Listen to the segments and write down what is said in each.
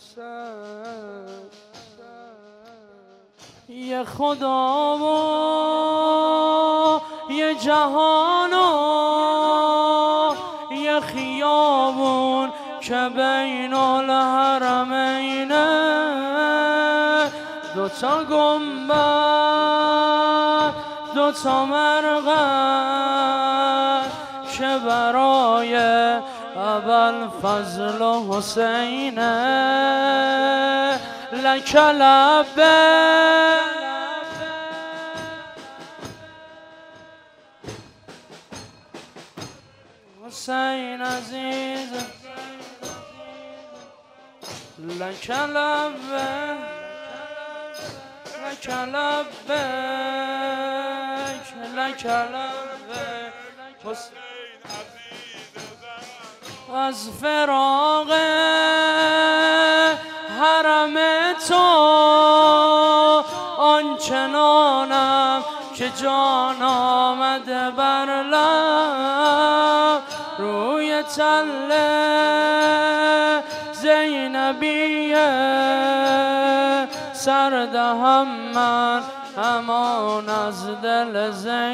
یه خدا و یه جهان و یه خیابون که بین الحرمینه، دوتا گنبد دوتا مرقد که برای ابوالفضل و حسینه. لک لبیک حسین عزیز، لک لبیک لک لبیک لک لبیک حسین عزیز. از فراق حرم تو آنچنانم که جان آمده بر لب، روی تل زینبیه سردهم من امان از دل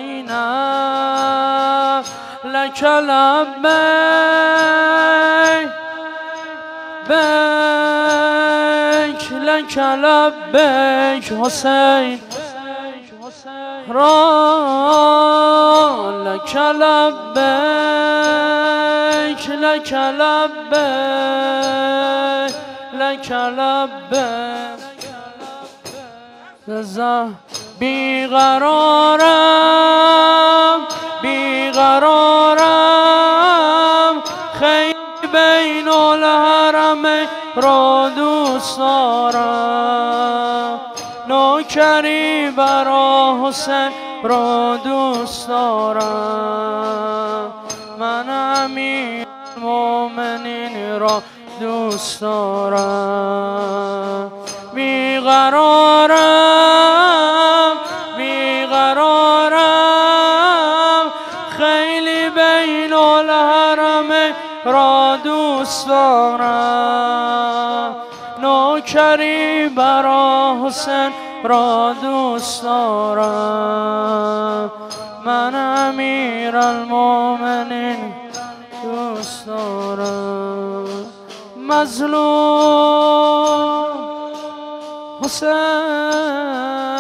زینب. لک لبیک بیک لک لبیک حسین را، لک لبیک لک لبیک لک لبیک. بیقرارم بیقرارم خیلی بین الحرمین را دوست دارم، نوکری برا حسین را دوست دارم، من امیر المؤمنین را دوست دارم. بیقرارم بیقرارم خیلی بین الحرمین را دوست دارم، نوکری برا حسین را دوست دارم، من امیر المؤمنین دوست دارم. مظلوم حسین